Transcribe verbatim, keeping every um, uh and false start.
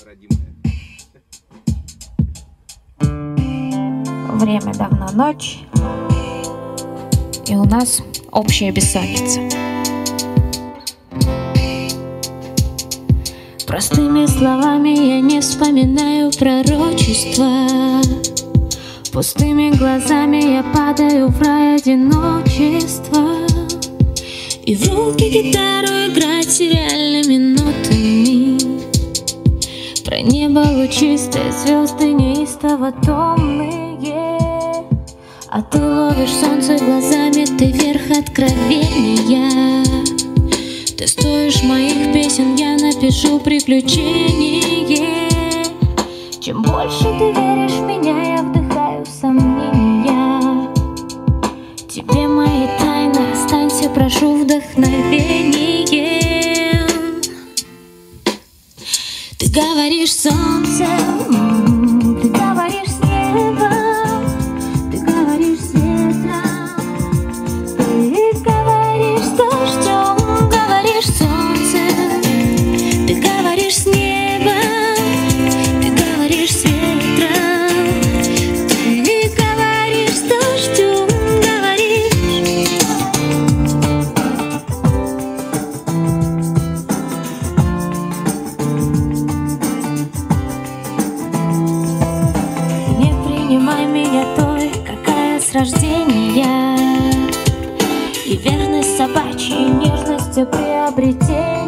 родимая. Время давно ночь, и у нас общая бессонница. Простыми словами я не вспоминаю пророчества. Пустыми глазами я падаю в рай одиночества. И в руки гитару играть сериальными нотами. Про небо лучистые, звезды неистово томные. А ты ловишь солнце глазами, ты верх откровения. Ты стоишь моих песен, я напишу приключение. Чем больше ты веришь в меня, я вдыхаю сомнения. Тебе мои тайны, останься, прошу, вдохновение. Ты говоришь солнце, ты говоришь с небом, ты говоришь с ветром, ты говоришь с дождем, говоришь солнце, ты говоришь с небом, ты говоришь с ветром, ты говоришь с дождем, говоришь. Не принимай меня той, какая с рождения, и верность собачьей нежностью приобретения.